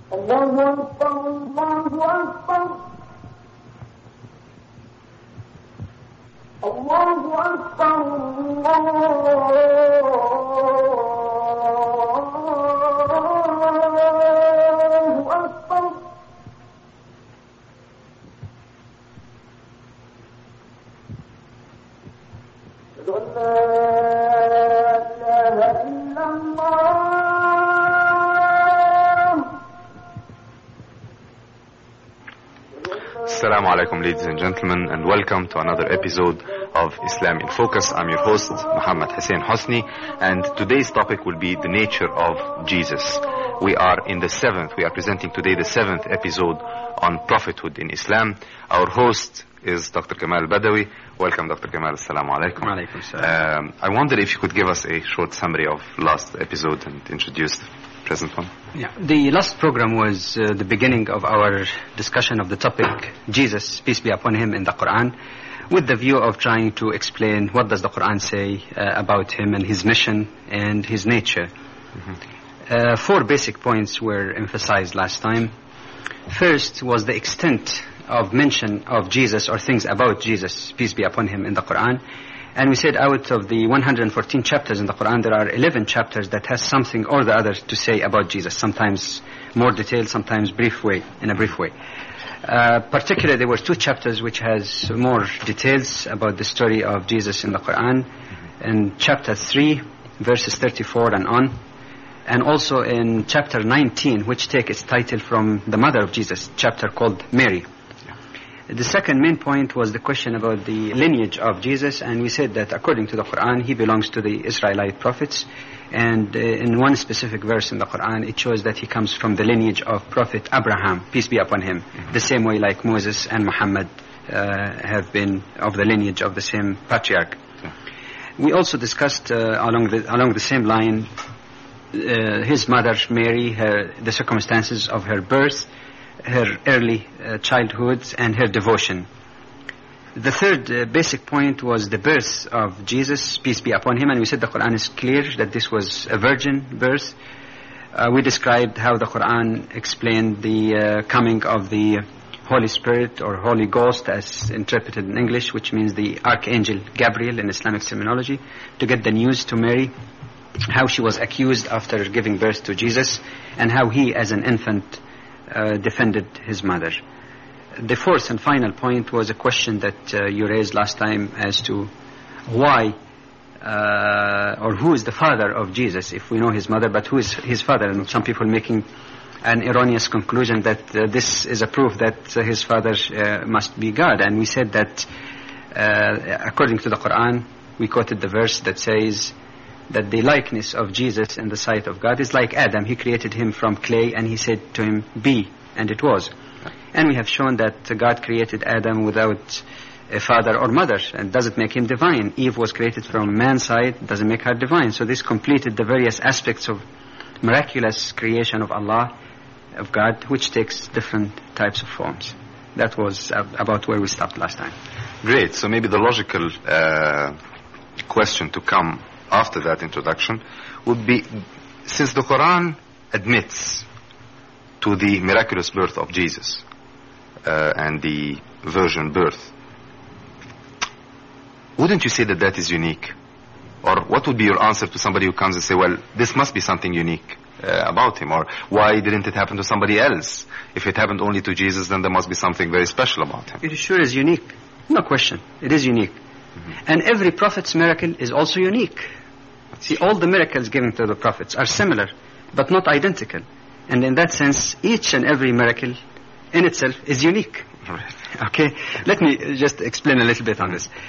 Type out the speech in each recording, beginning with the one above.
Assalamu alaikum, ladies and gentlemen, and welcome to another episode of Islam in Focus. I'm your host, Muhammad Hussein Hosni, and today's topic will be the nature of Jesus. We are presenting today the seventh episode on prophethood in Islam. Our host is Dr. Kamal Badawi. Welcome, Dr. Kamal. Assalamu alaikum. Alaikum salam. I wonder if you could give us a short summary of last episode and introduce the present one. Yeah, the last program was the beginning of our discussion of the topic Jesus, peace be upon him, in the Quran, with the view of trying to explain what does the Quran say about him and his mission and his nature. Mm-hmm. Four basic points were emphasized last time. First was the extent of mention of Jesus or things about Jesus, peace be upon him, in the Quran. And we said out of the 114 chapters in the Quran, there are 11 chapters that has something or the other to say about Jesus, sometimes more detailed, sometimes in a brief way. Particularly, there were two chapters which has more details about the story of Jesus in the Quran. In chapter 3, verses 34 and on. And also in chapter 19, which take its title from the mother of Jesus, chapter called Mary. The second main point was the question about the lineage of Jesus, and we said that according to the Quran, he belongs to the Israelite prophets, and in one specific verse in the Quran, it shows that he comes from the lineage of Prophet Abraham, peace be upon him, the same way like Moses and Muhammad have been of the lineage of the same patriarch. We also discussed along the same line his mother Mary, the circumstances of her birth, her early childhood, and her devotion. The third basic point was the birth of Jesus, peace be upon him, and we said the Quran is clear that this was a virgin birth. We described how the Quran explained the coming of the Holy Spirit or Holy Ghost, as interpreted in English, which means the Archangel Gabriel in Islamic terminology, to get the news to Mary, how she was accused after giving birth to Jesus, and how he as an infant defended his mother. The fourth and final point was a question that you raised last time as to why or who is the father of Jesus, if we know his mother, but who is his father? And some people making an erroneous conclusion that this is a proof that his father must be God. And we said that according to the Quran, we quoted the verse that says that the likeness of Jesus in the sight of God is like Adam. He created him from clay and he said to him, be, and it was. And we have shown that God created Adam without a father or mother, and doesn't make him divine. Eve was created from man's side, doesn't make her divine. So this completed the various aspects of miraculous creation of Allah, of God, which takes different types of forms. That was about where we stopped last time. Great. So maybe the logical question to come after that introduction would be, since the Quran admits to the miraculous birth of Jesus and the virgin birth, wouldn't you say that that is unique? Or what would be your answer to somebody who comes and say, well, this must be something unique about him, or why didn't it happen to somebody else? If it happened only to Jesus, then there must be something very special about him. It sure is unique. No question. It is unique. And every prophet's miracle is also unique. See, all the miracles given to the prophets are similar, but not identical. And in that sense, each and every miracle in itself is unique. Right. Okay? Let me just explain a little bit on this.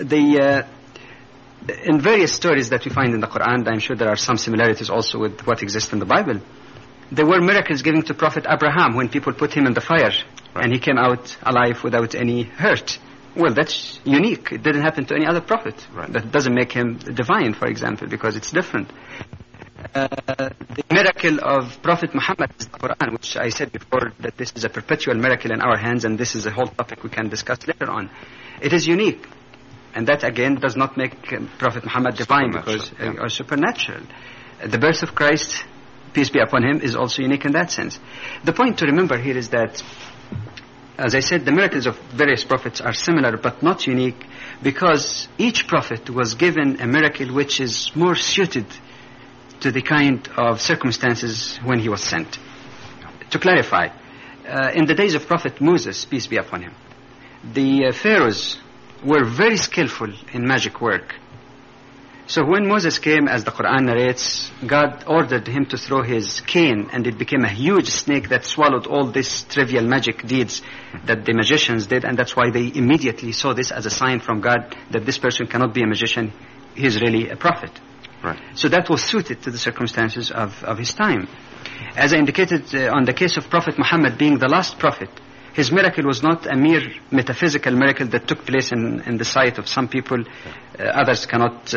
In various stories that we find in the Quran, I'm sure there are some similarities also with what exists in the Bible. There were miracles given to Prophet Abraham when people put him in the fire, right, and he came out alive without any hurt. Well, that's unique. It didn't happen to any other prophet. Right. That doesn't make him divine, for example, because it's different. The miracle of Prophet Muhammad is the Quran, which I said before that this is a perpetual miracle in our hands, and this is a whole topic we can discuss later on. It is unique. And that, again, does not make Prophet Muhammad divine, because or supernatural. The birth of Christ peace be upon him, is also unique in that sense. The point to remember here is that, as I said, the miracles of various prophets are similar but not unique, because each prophet was given a miracle which is more suited to the kind of circumstances when he was sent. To clarify, in the days of Prophet Moses, peace be upon him, the pharaohs were very skillful in magic work. So when Moses came, as the Quran narrates, God ordered him to throw his cane, and it became a huge snake that swallowed all these trivial magic deeds that the magicians did, and that's why they immediately saw this as a sign from God that this person cannot be a magician, he is really a prophet. Right. So that was suited to the circumstances of his time. As I indicated on the case of Prophet Muhammad being the last prophet, his miracle was not a mere metaphysical miracle that took place in the sight of some people. Others cannot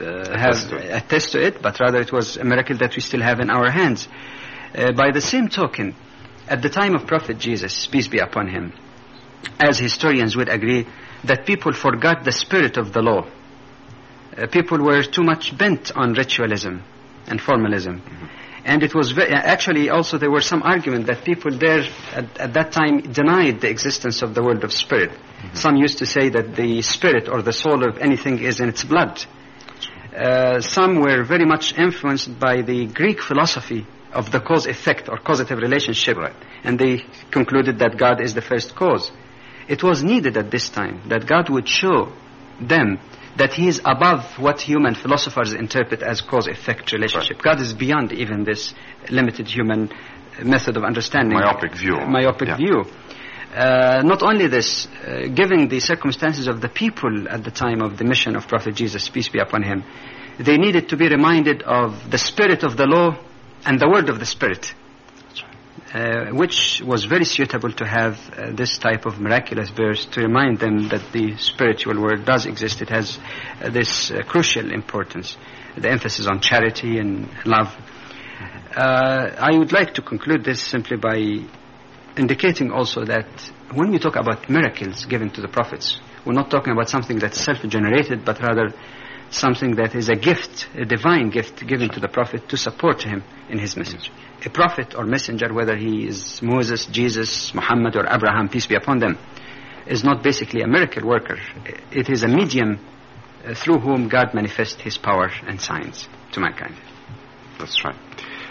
attest to it, but rather it was a miracle that we still have in our hands. By the same token, at the time of Prophet Jesus, peace be upon him, as historians would agree, that people forgot the spirit of the law. People were too much bent on ritualism and formalism. And it was actually also there were some argument that people there at that time denied the existence of the world of spirit. Some used to say that the spirit or the soul of anything is in its blood. Some were very much influenced by the Greek philosophy of the cause-effect or causative relationship. Right. And they concluded that God is the first cause. It was needed at this time that God would show them that he is above what human philosophers interpret as cause-effect relationship. Right. God is beyond even this limited human method of understanding. Myopic view. View. Not only this, given the circumstances of the people at the time of the mission of Prophet Jesus, peace be upon him, they needed to be reminded of the spirit of the law and the word of the Spirit, which was very suitable to have this type of miraculous verse to remind them that the spiritual world does exist. It has this crucial importance, the emphasis on charity and love. I would like to conclude this simply by indicating also that when we talk about miracles given to the prophets, we're not talking about something that's self-generated, but rather something that is a gift, a divine gift given to the prophet to support him in his message. A prophet or messenger, whether he is Moses, Jesus, Muhammad, or Abraham, peace be upon them, is not basically a miracle worker. It is a medium through whom God manifests his power and signs to mankind. That's right.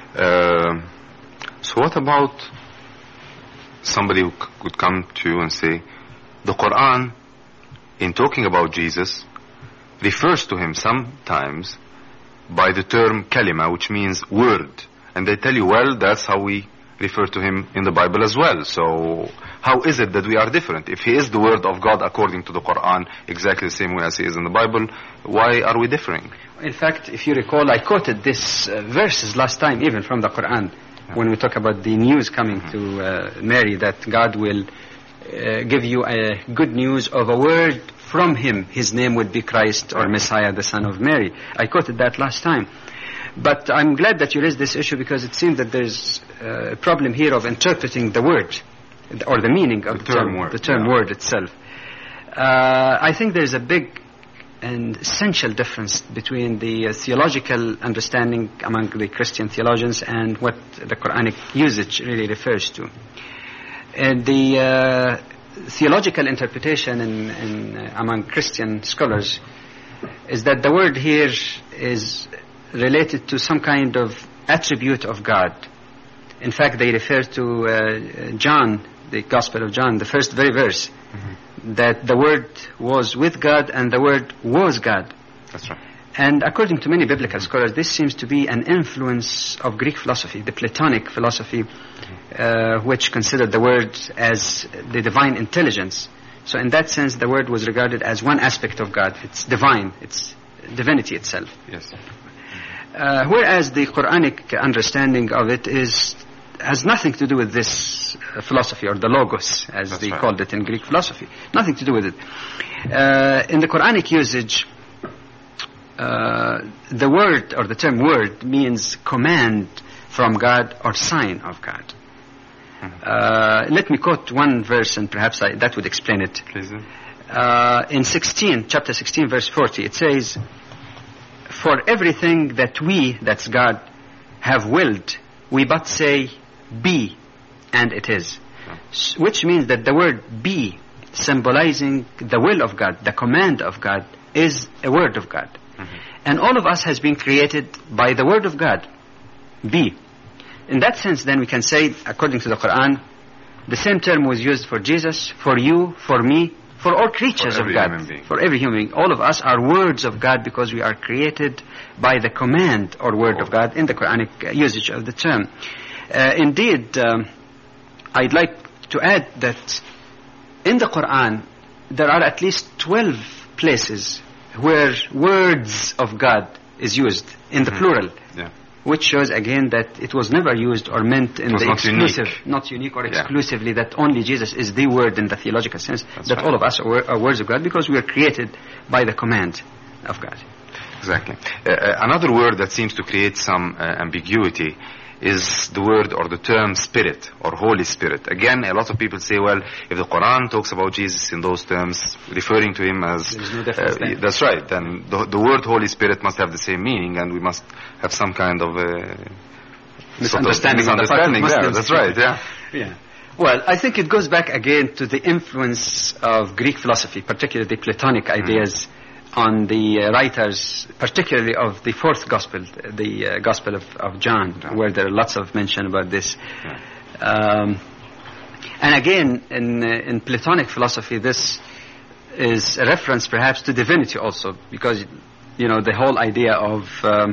So what about somebody who could come to you and say, the Quran, in talking about Jesus, refers to him sometimes by the term kalima, which means word. And they tell you, well, that's how we refer to him in the Bible as well. So how is it that we are different? If he is the word of God according to the Quran, exactly the same way as he is in the Bible, why are we differing? In fact, if you recall, I quoted this verses last time, even from the Quran, when we talk about the news coming to Mary, that God will give you a good news of a word from him. His name would be Christ or Messiah, the son of Mary. I quoted that last time. But I'm glad that you raised this issue, because it seems that there's a problem here of interpreting the word or the meaning of the term word itself. I think there's a big and essential difference between the theological understanding among the Christian theologians and what the Quranic usage really refers to. And the theological interpretation among Christian scholars is that the word here is related to some kind of attribute of God. In fact, they refer to John, the Gospel of John, the first very verse, that the Word was with God and the Word was God. That's right. And according to many biblical scholars, this seems to be an influence of Greek philosophy, the Platonic philosophy, which considered the Word as the divine intelligence. So in that sense, the Word was regarded as one aspect of God. It's divine. It's divinity itself. Yes. Whereas the Quranic understanding of it has nothing to do with this philosophy, or the logos, as they called it in Greek philosophy. Nothing to do with it. In the Quranic usage, the word or the term word means command from God or sign of God. Let me quote one verse, and perhaps that would explain it. Please. In chapter 16, verse 40, it says, "For everything that we," that's God, "have willed, we but say be, and it is. Which means that the word be, symbolizing the will of God, the command of God, is a word of God. And all of us has been created by the word of God, be. In that sense, then we can say, according to the Quran, the same term was used for Jesus, for you, for me, for all creatures of God, for every human being. All of us are words of God because we are created by the command or word of God in the Quranic usage of the term. Indeed, I'd like to add that in the Quran, there are at least 12 places where words of God is used in the plural. Yeah. Which shows again that it was never used or meant in the exclusive, not unique or exclusively, that only Jesus is the word in the theological sense. That's that right. All of us are words of God because we are created by the command of God. Exactly. Another word that seems to create some ambiguity is the word or the term Spirit or Holy Spirit. Again, a lot of people say, well, if the Quran talks about Jesus in those terms, referring to him as... There's no difference then. That's right. Then the word Holy Spirit must have the same meaning, and we must have some kind of misunderstanding there. That's right, yeah. Well, I think it goes back again to the influence of Greek philosophy, particularly the Platonic ideas, on the writers, particularly of the fourth gospel, the Gospel of John, where there are lots of mention about this. And again, in Platonic philosophy, this is a reference perhaps to divinity also, because, you know, the whole idea of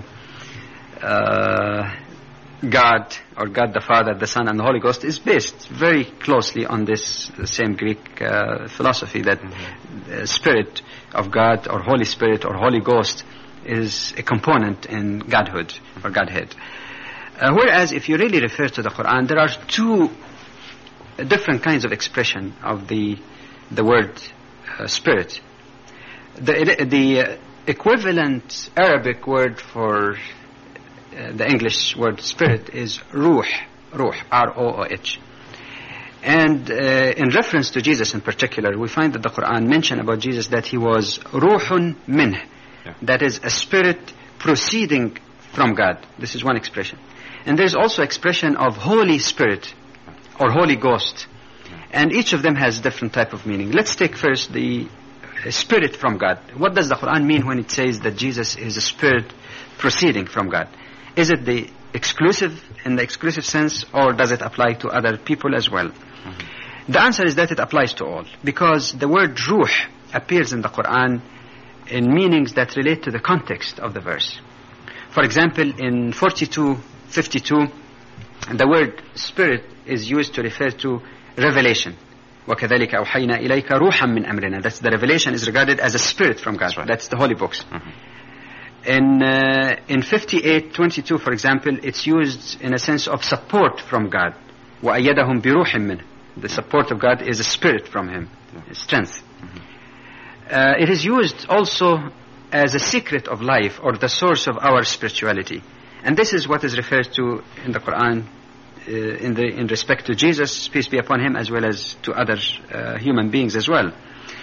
God, or God the Father, the Son, and the Holy Ghost is based very closely on this same Greek philosophy, that Spirit of God, or Holy Spirit, or Holy Ghost is a component in Godhood, or Godhead. Whereas if you really refer to the Quran, there are two different kinds of expression of the word Spirit. The equivalent Arabic word for the English word Spirit is Ruh, R-O-O-H. And in reference to Jesus in particular, we find that the Quran mentioned about Jesus that he was Ruhun Minh, that is a spirit proceeding from God. This is one expression. And there's also expression of Holy Spirit or Holy Ghost. And each of them has different type of meaning. Let's take first the Spirit from God. What does the Quran mean when it says that Jesus is a spirit proceeding from God? Is it the exclusive, in the exclusive sense, or does it apply to other people as well? The answer is that it applies to all, because the word ruh appears in the Quran in meanings that relate to the context of the verse. For example, in 42:52, the word spirit is used to refer to revelation. وَكَذَلِكَ أَوْحَيْنَا إِلَيْكَ رُوحًا مِّنْ أَمْرِنَا. That's the revelation is regarded as a spirit from God. Right. That's the holy books. In 58:22, for example, it's used in a sense of support from God. وَأَيَّدَهُمْ بِرُوحٍ مِّنْهِ. The support of God is a spirit from him, strength. It is used also as a secret of life, or the source of our spirituality. And this is what is referred to in the Quran in respect to Jesus, peace be upon him, as well as to other human beings as well.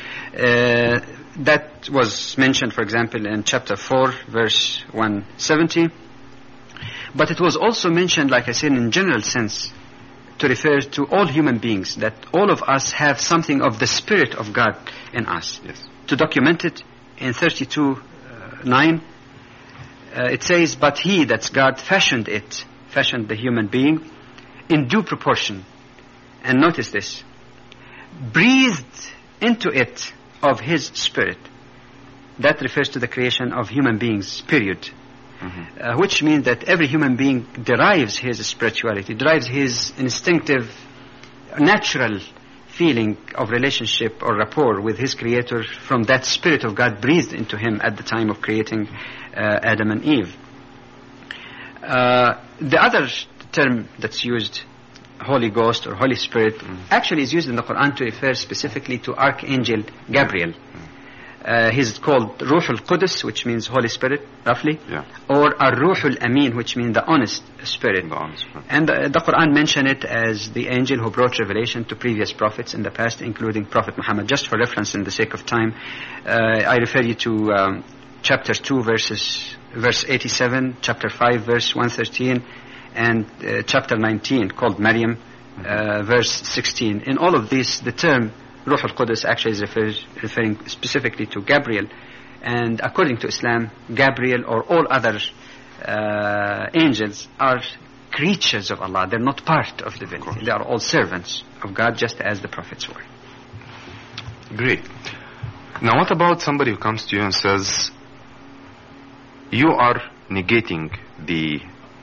That was mentioned, for example, in chapter 4, verse 170. But it was also mentioned, like I said, in general sense, to refer to all human beings, that all of us have something of the Spirit of God in us. Yes. To document it, in 32:9, it says, but he, that's God, fashioned the human being in due proportion. And notice this, breathed into it of his spirit. That refers to the creation of human beings, period. Which means that every human being derives his spirituality, derives his instinctive, natural feeling of relationship or rapport with his creator from that Spirit of God breathed into him at the time of creating Adam and Eve. The other term that's used, Holy Ghost or Holy Spirit, actually is used in the Quran to refer specifically to Archangel Gabriel. He's called Ruhul Qudus, which means Holy Spirit, roughly, or Ar-Ruhul Amin, which means the honest spirit. And the Quran mentioned it as the angel who brought revelation to previous prophets in the past, including Prophet Muhammad. Just for reference, in the sake of time, I refer you to chapter 2, verse 87, chapter 5, verse 113, and chapter 19 called Maryam, verse 16. In all of these, the term Ruh al-Qudus actually is referring specifically to Gabriel. And according to Islam, Gabriel or all other angels are creatures of Allah. They're not part of divinity. They are all servants of God, just as the prophets were. Great. Now what about somebody who comes to you and says, you are negating the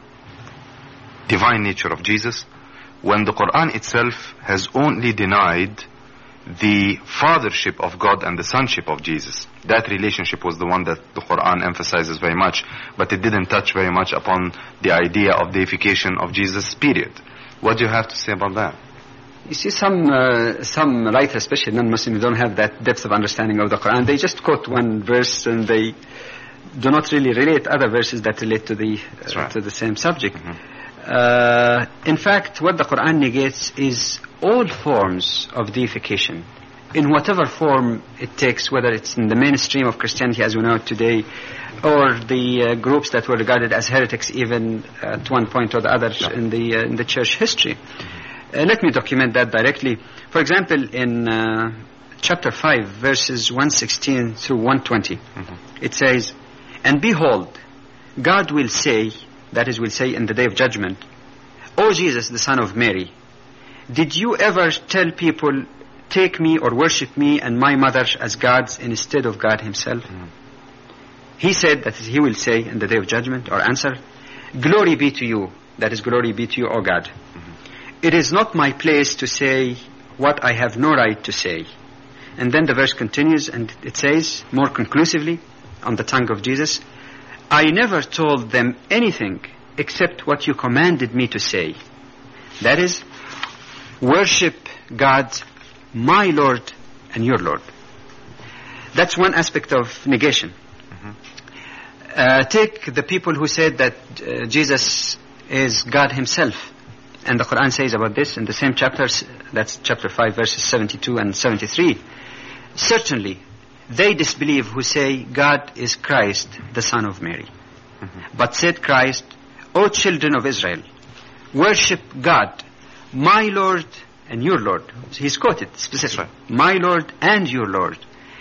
divine nature of Jesus when the Quran itself has only denied the fathership of God and the sonship of Jesus? That relationship was the one that the Quran emphasizes very much, but it didn't touch very much upon the idea of deification of Jesus, period. What do you have to say about that? You see, some writers, especially non-Muslim, who don't have that depth of understanding of the Quran, they just quote one verse and they do not really relate other verses that relate to the to the same subject. In fact, what the Quran negates is all forms of deification, in whatever form it takes, whether it's in the mainstream of Christianity as we know it today, or the groups that were regarded as heretics even at one point or the other in the church history. Let me document that directly. For example, in chapter 5, verses 116 through 120, it says, "And behold, God will say," that is, will say in the day of judgment, "O Jesus, the son of Mary, did you ever tell people, take me or worship me and my mother as gods instead of God himself?" He said, that is, he will say in the day of judgment, or answer, "Glory be to you," that is, glory be to you, O God. "It is not my place to say what I have no right to say." And then the verse continues and it says more conclusively on the tongue of Jesus, "I never told them anything except what you commanded me to say. That is, worship God, my Lord and your Lord." That's one aspect of negation. Take the people who said that Jesus is God himself. And the Quran says about this in the same chapters, that's chapter 5, verses 72 and 73. "Certainly, they disbelieve who say God is Christ, the son of Mary. But said Christ, O children of Israel, worship God, my Lord and your Lord." He's quoted specifically, "My Lord and your Lord."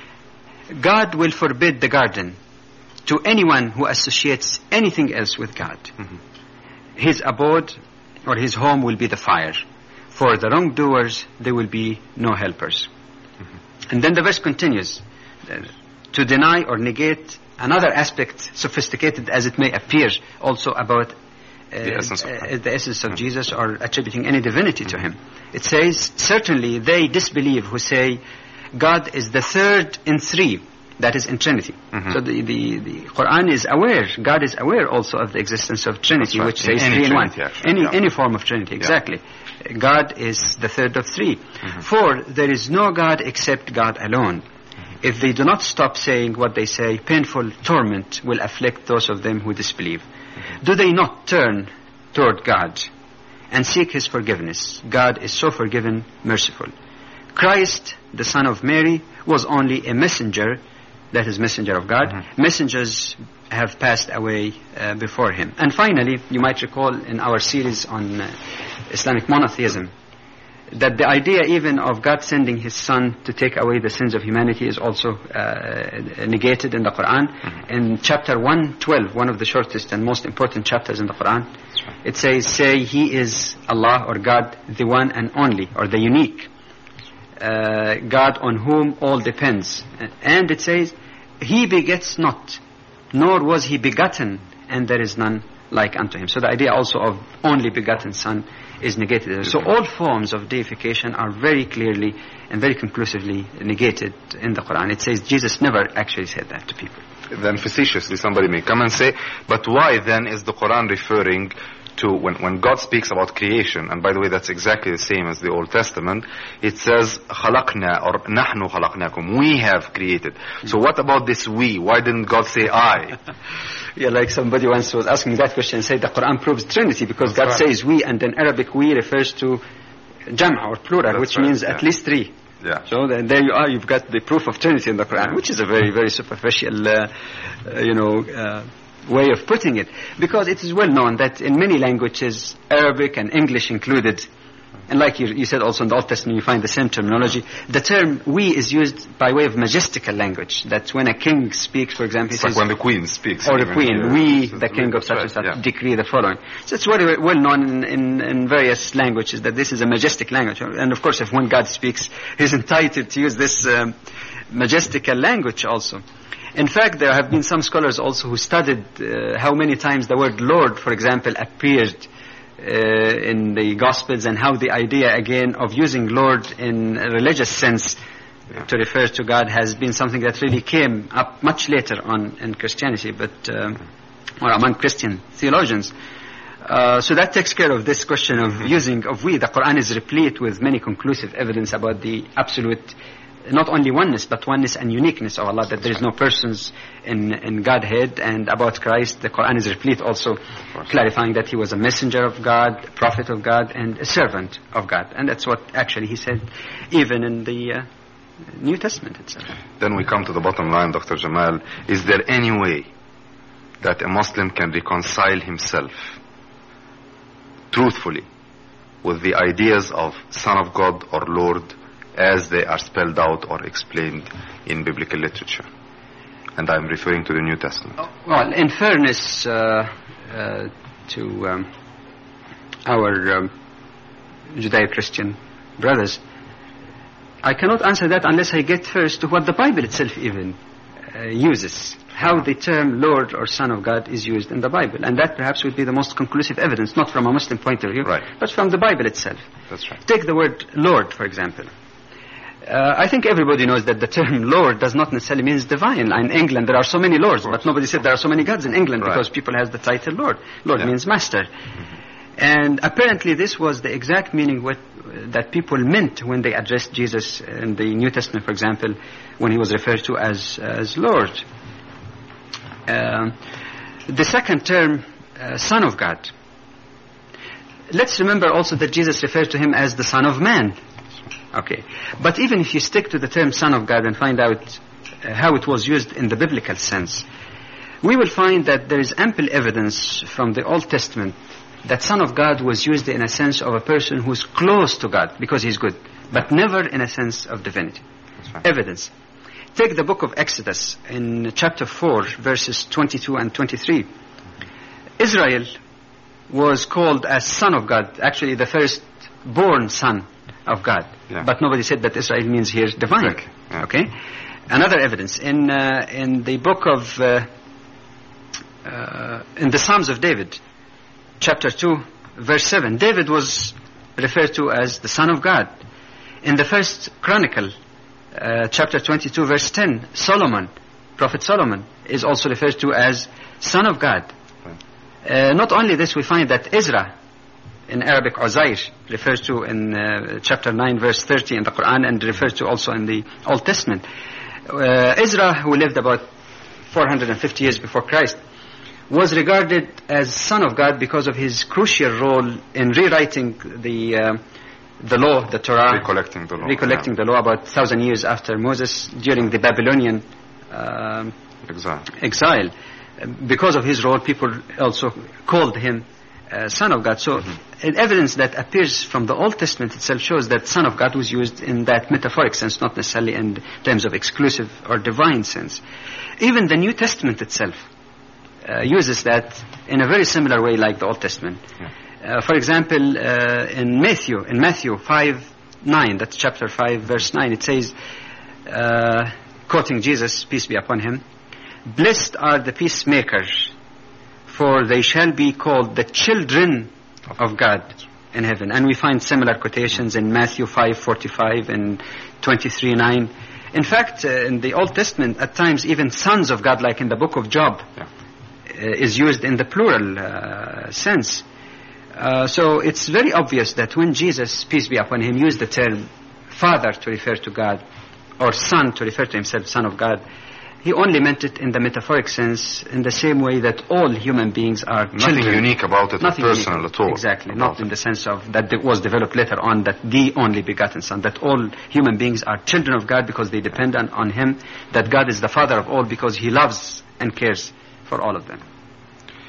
God will forbid the garden to anyone who associates anything else with God. His abode or his home will be the fire. For the wrongdoers, there will be no helpers. And then the verse continues to deny or negate another aspect, sophisticated as it may appear, also about the essence of Jesus, or attributing any divinity to him. It says, "Certainly they disbelieve who say God is the third in three," that is in Trinity. So the Quran is aware, God is aware also of the existence of Trinity, which says three in one. Any form of Trinity, exactly. God is the third of three. "For there is no God except God alone. If they do not stop saying what they say, painful torment will afflict those of them who disbelieve. Do they not turn toward God and seek his forgiveness? God is so forgiving, merciful. Christ, the son of Mary, was only a messenger," that is, messenger of God. "Messengers have passed away before him." And finally, you might recall in our series on Islamic monotheism, that the idea even of God sending his son to take away the sins of humanity is also negated in the Quran. In chapter 112, one of the shortest and most important chapters in the Quran, it says, "Say he is Allah, or God, the one and only, or the unique, God on whom all depends." And it says, "He begets not, nor was he begotten, and there is none like unto him." So the idea also of only begotten son is negated. So all forms of deification are very clearly and very conclusively negated in the Quran. It says Jesus never actually said that to people. Then facetiously somebody may come and say, but why then is the Quran referring to, when God speaks about creation, and by the way that's exactly the same as the Old Testament, it says خَلَقْنَا or نَحْنُ خَلَقْنَاكُمْ, we have created. So what about this we? Why didn't God say I? Yeah, like somebody once was asking that question and said the Quran proves Trinity because God says we, and then Arabic we refers to Jam'a or plural, which means at least three. Yeah. So then there you are, you've got the proof of Trinity in the Quran, which is a very, very superficial, way of putting it, because it is well known that in many languages, Arabic and English included, and like you said also in the Old Testament you find the same terminology, the term we is used by way of majestical language, that when a king speaks, for example, it's like when the queen speaks. Or the queen, we, the king of such and such, decree the following. So it's very well known in various languages that this is a majestic language. And of course, if when God speaks, he's entitled to use this majestical language also. In fact, there have been some scholars also who studied how many times the word Lord, for example, appeared in the Gospels, and how the idea again of using Lord in a religious sense to refer to God has been something that really came up much later on in Christianity, or among Christian theologians. So that takes care of this question of using of we. The Quran is replete with many conclusive evidence about the absolute, not only oneness, but oneness and uniqueness of Allah, that there is no persons in Godhead. And about Christ, the Quran is replete also clarifying that he was a messenger of God, a prophet of God, and a servant of God. And that's what actually he said even in the New Testament itself. Then we come to the bottom line, Dr. Jamal. Is there any way that a Muslim can reconcile himself truthfully with the ideas of Son of God or Lord as they are spelled out or explained in biblical literature? And I'm referring to the New Testament. Well, in fairness to our Judeo-Christian brothers, I cannot answer that unless I get first to what the Bible itself even uses, how the term Lord or Son of God is used in the Bible. And that perhaps would be the most conclusive evidence, not from a Muslim point of view, but from the Bible itself. That's right. Take the word Lord, for example. I think everybody knows that the term Lord does not necessarily mean divine. In England there are so many lords, but nobody said there are so many gods in England, because people has the title Lord. Lord means master. And apparently this was the exact meaning that people meant when they addressed Jesus in the New Testament, for example, when he was referred to as Lord. The second term, Son of God. Let's remember also that Jesus referred to him as the Son of Man. Okay. But even if you stick to the term Son of God and find out how it was used in the biblical sense, we will find that there is ample evidence from the Old Testament that Son of God was used in a sense of a person who's close to God because he's good, but never in a sense of divinity. Evidence. Take the book of Exodus in chapter 4, verses 22 and 23. Israel was called as Son of God, actually the first-born son of God. But nobody said that Israel means here divine. Okay? Another evidence. In the book of, in the Psalms of David, chapter 2, verse 7, David was referred to as the Son of God. In the First Chronicle, chapter 22, verse 10, Solomon, Prophet Solomon, is also referred to as Son of God. Not only this, we find that Ezra, in Arabic Uzair, refers to in chapter 9, verse 30 in the Quran, and refers to also in the Old Testament. Ezra, who lived about 450 years before Christ, was regarded as Son of God because of his crucial role in rewriting the law, the Torah, recollecting the law about 1,000 years after Moses during the Babylonian exile. Because of his role, people also called him Son of God. So evidence that appears from the Old Testament itself shows that Son of God was used in that metaphoric sense, not necessarily in terms of exclusive or divine sense. Even the New Testament itself uses that in a very similar way like the Old Testament. For example, in Matthew 5:9, that's chapter 5, verse 9, it says, quoting Jesus, peace be upon him, "Blessed are the peacemakers, for they shall be called the children of God in heaven." And we find similar quotations in Matthew 5:45 and 23:9. In fact, in the Old Testament, at times even sons of God, like in the book of Job, is used in the plural sense. So it's very obvious that when Jesus, peace be upon him, used the term Father to refer to God, or Son to refer to himself, Son of God, he only meant it in the metaphoric sense, in the same way that all human beings are children. Nothing unique about it, nothing personal at all. Exactly, not in the sense of that it was developed later on, that the only begotten Son, that all human beings are children of God because they depend on him, that God is the Father of all because he loves and cares for all of them.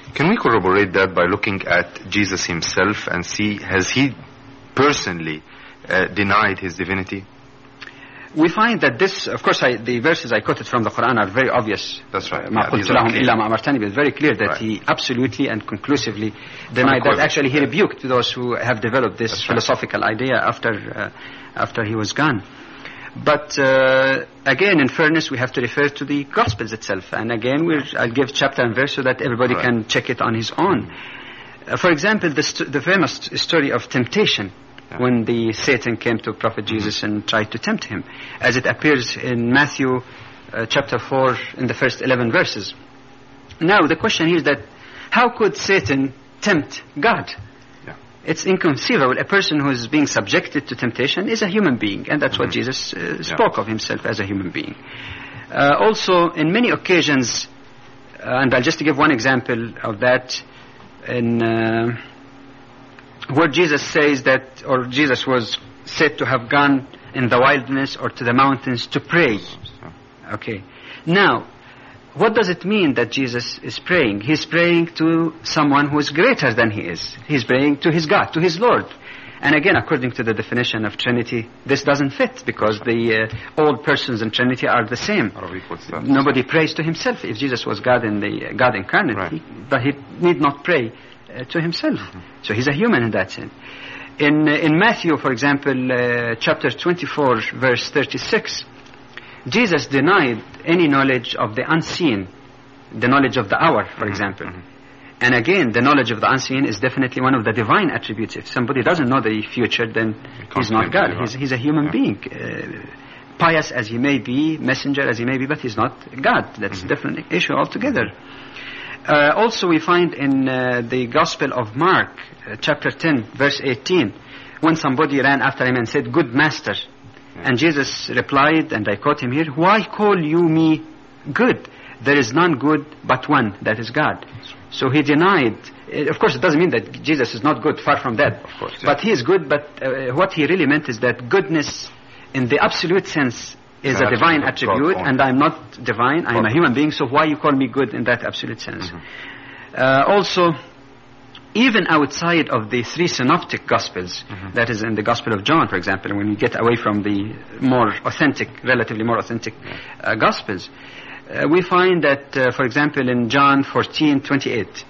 Can we corroborate that by looking at Jesus himself and see, has he personally denied his divinity? We find that this, of course, the verses I quoted from the Quran are very obvious. That's right. ما قلت لهم إلا ما أمرتني, but it's very clear that he absolutely and conclusively denied that. Actually, he rebuked those who have developed this philosophical idea after he was gone. But again, in fairness, we have to refer to the Gospels itself. And again, I'll give chapter and verse so that everybody can check it on his own. For example, the famous story of temptation, when the Satan came to Prophet Jesus and tried to tempt him, as it appears in Matthew chapter 4 in the first 11 verses. Now, the question here is that how could Satan tempt God? It's inconceivable. A person who is being subjected to temptation is a human being, and that's what Jesus spoke of himself as a human being. Also, in many occasions, and I'll just give one example of that, in where Jesus says that, or Jesus was said to have gone in the wilderness or to the mountains to pray. Okay. Now, what does it mean that Jesus is praying? He's praying to someone who is greater than he is. He's praying to his God, to his Lord. And again, according to the definition of Trinity, this doesn't fit, because all persons in Trinity are the same. Nobody prays to himself. If Jesus was God incarnate, but he need not pray to himself. So he's a human in that sense. In Matthew, for example, chapter 24, verse 36, Jesus denied any knowledge of the unseen, the knowledge of the hour, for example. And again, the knowledge of the unseen is definitely one of the divine attributes. If somebody doesn't know the future, then he's not God. He's a human being. Pious as he may be, messenger as he may be, but he's not God. That's a different issue altogether. Also, we find in the Gospel of Mark, chapter 10, verse 18, when somebody ran after him and said, "Good master," and Jesus replied, and I quote him here, "Why call you me good? There is none good but one, that is God." So he denied. Of course, it doesn't mean that Jesus is not good, far from that. Of course, but he is good, but what he really meant is that goodness in the absolute sense is a divine attribute, and I'm not divine, I'm a human being, so why you call me good in that absolute sense? Also, even outside of the three synoptic Gospels, that is in the Gospel of John, for example, when you get away from the more authentic, relatively more authentic Gospels, we find that, for example, in John 14:28,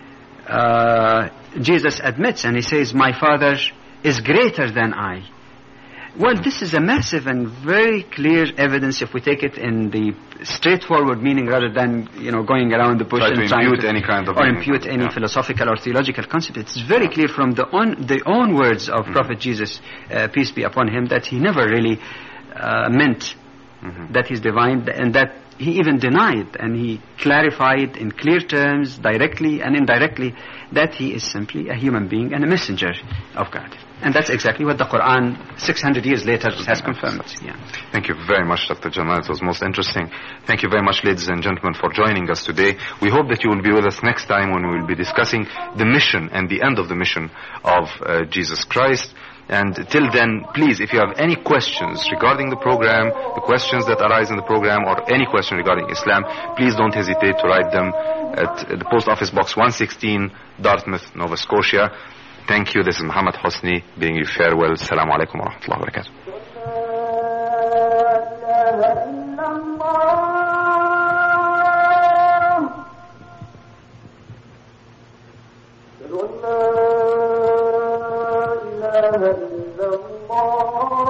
Jesus admits, and he says, "My Father is greater than I." Well, this is a massive and very clear evidence if we take it in the straightforward meaning, rather than going around the bush and trying to impute any philosophical or theological concept. It's very clear from the own words of Prophet Jesus, peace be upon him, that he never really meant that he's divine, and that he even denied, and he clarified in clear terms, directly and indirectly, that he is simply a human being and a messenger of God. And that's exactly what the Quran 600 years later has confirmed. Thank you very much, Dr. Jamal. It was most interesting. Thank you very much, ladies and gentlemen, for joining us today. We hope that you will be with us next time when we will be discussing the mission and the end of the mission of Jesus Christ. And till then, please, if you have any questions regarding the program, the questions that arise in the program, or any question regarding Islam, please don't hesitate to write them at the Post Office Box 116, Dartmouth, Nova Scotia. Thank you. This is Muhammad Hosni bidding you farewell. Assalamu alaikum wa rahmatullahi wa barakatuh. إلا الله